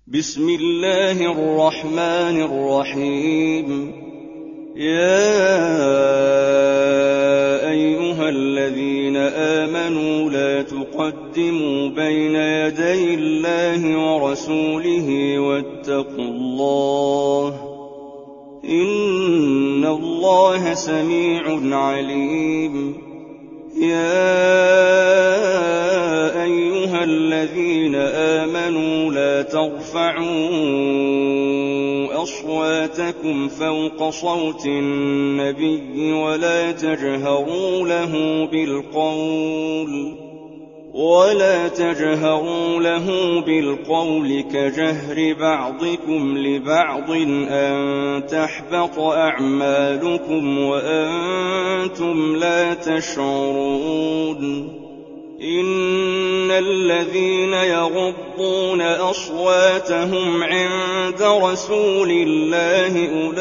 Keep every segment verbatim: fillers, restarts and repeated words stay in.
بسم الله الرحمن الرحيم. يا أيها الذين آمنوا لا تقدموا بين يدي الله ورسوله واتقوا الله إن الله سميع عليم. يا أيها الذين آمنوا لا ترفعوا أصواتكم فوق صوت النبي ولا تجهروا له بالقول ولا تجهروا له بالقول كجهر بعضكم لبعض أن تحبط أعمالكم وأنتم لا تشعرون. إن الذين يغضون أصواتهم عند رسول الله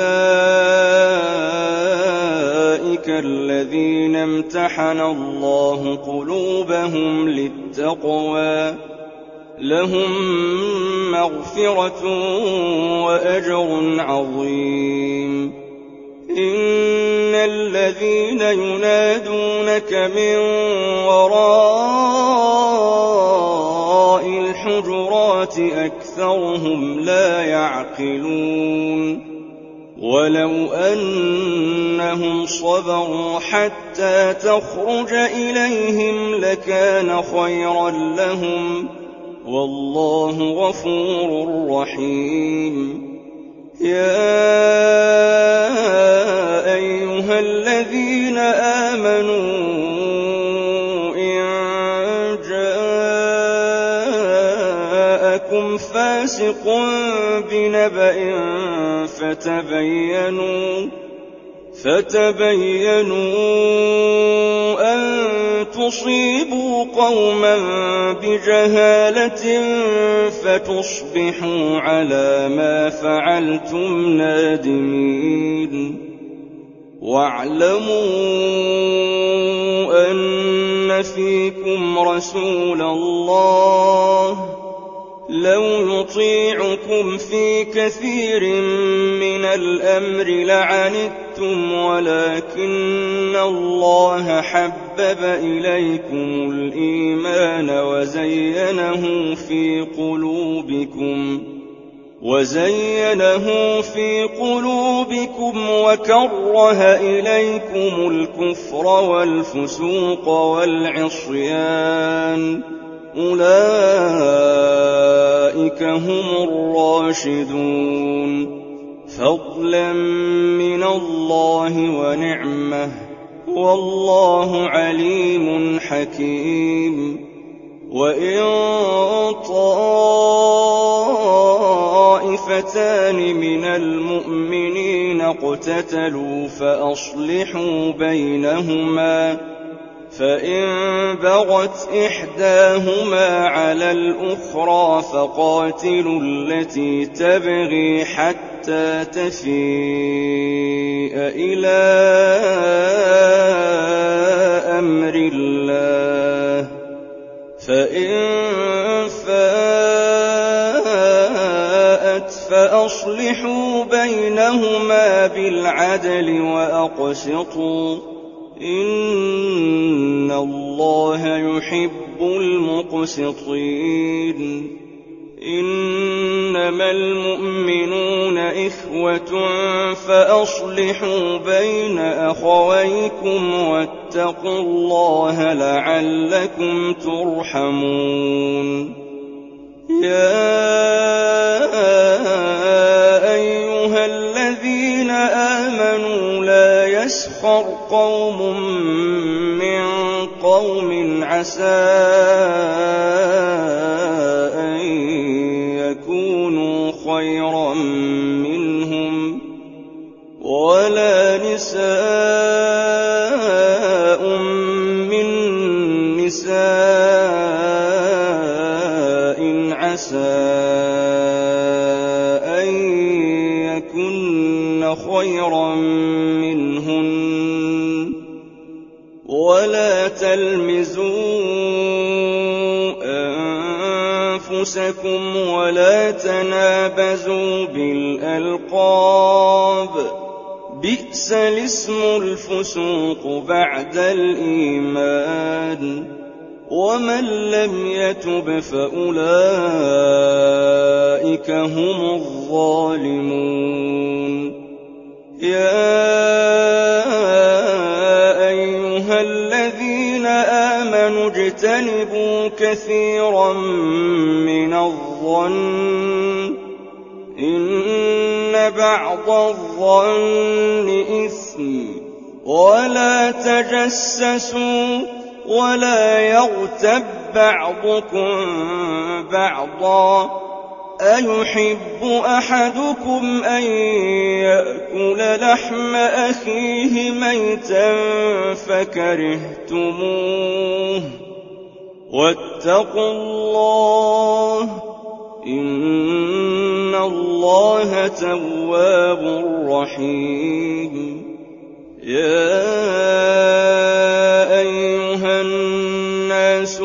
أولئك الذين امتحن الله قلوبهم للتقوى لهم مغفرة وأجر عظيم. إن الذين ينادونك من وراء الحجرات أكثرهم لا يعقلون. ولو أنهم صبروا حتى تخرج إليهم لكان خيرا لهم والله غفور رحيم. يا أيها الذين آمنوا إن جاءكم فاسق بنبأ فتبينوا فتبينوا أن تصيبوا قوما بجهالة فتصبحوا على ما فعلتم نادمين. واعلموا أن فيكم رسول الله لو يطيعكم في كثير من الأمر لعنتم ولكن الله حبب إليكم الإيمان وزينه في قلوبكم وزينه في قلوبكم وكره إليكم الكفر والفسوق والعصيان أولئك هم الراشدون فضلا من الله ونعمة والله عليم حكيم. وإن طائفتان من المؤمنين اقتتلوا فأصلحوا بينهما فإن بغت إحداهما على الأخرى فقاتلوا التي تبغي حتى تفيء إلى أمر الله فإن فاءت فأصلحوا بينهما بالعدل وأقسطوا إن الله يحب المقسطين. إنما المؤمنون إخوة فأصلحوا بين أخويكم واتقوا الله لعلكم ترحمون. يا أيها الذين آمنوا لا يسخر قوم من قوم عسى أن يكونوا خيرا منهم ولا نساء من نساء عسى أن يكن خيرا منهن ولا تلمزوا أنفسكم ولا تنابزوا بالألقاب بئس الاسم الفسوق بعد الإيمان ومن لم يتب فأولئك هم الظالمون يا أيها الذين آمنوا اجتنبوا كثيرا من الظن إن بعض الظن إثم ولا تجسسوا ولا يغتب بعضكم بعضا أيحب أحدكم أن يأكل لحم أخيه ميتا فكرهتموه واتقوا الله إن الله تواب رحيم يا أيها الناس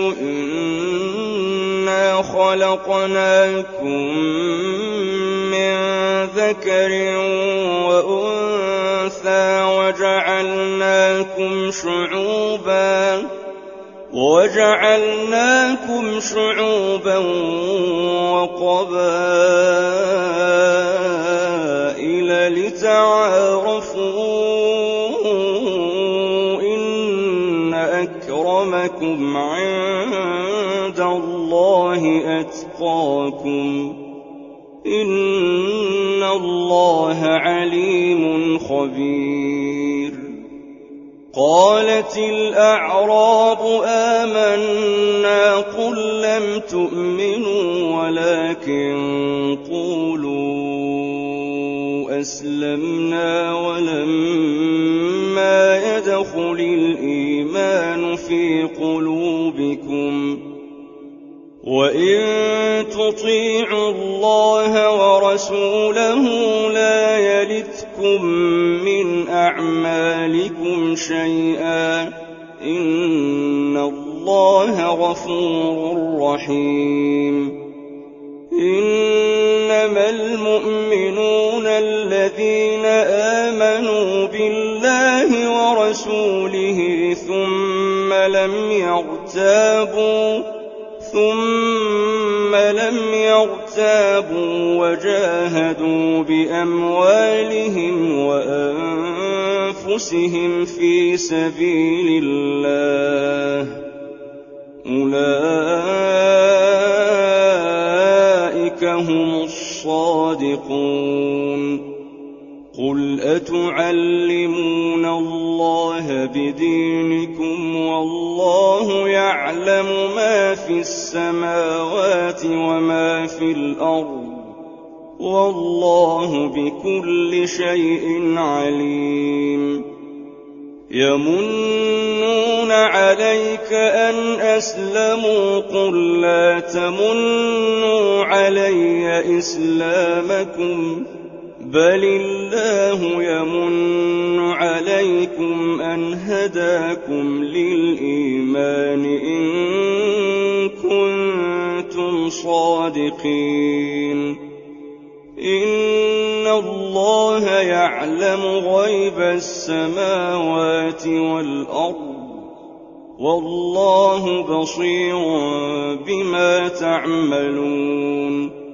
إنا خلقناكم من ذكر وأنثى وجعلناكم شعوبا وجعلناكم شعوبا وقبائل لتعارفوا إن أكرمكم عند الله أتقاكم إن الله عليم خبير قالت الأعراب آمنا قل لم تؤمنوا ولكن قولوا أسلمنا ولما يدخل الإيمان في قلوبكم وإن تطيعوا الله ورسوله لا يلتكم من أعمالكم شيئا إن الله غفور رحيم إنما المؤمنون الذين آمنوا بالله ورسوله ثم لم يرتابوا ثم لم يرتابوا وجاهدوا بأموالهم وأنفسهم في سبيل الله أولئك هم الصادقون قل أتعلمون الله بدينكم والله يعلم ما في السماوات وما في الأرض والله بكل شيء عليم يمنون عليك أن أسلموا قل لا تمنوا علي إسلامكم بل الله يمن عليكم أن هداكم للإيمان إن كنتم صادقين إن الله يعلم غيب السماوات والأرض والله بصير بما تعملون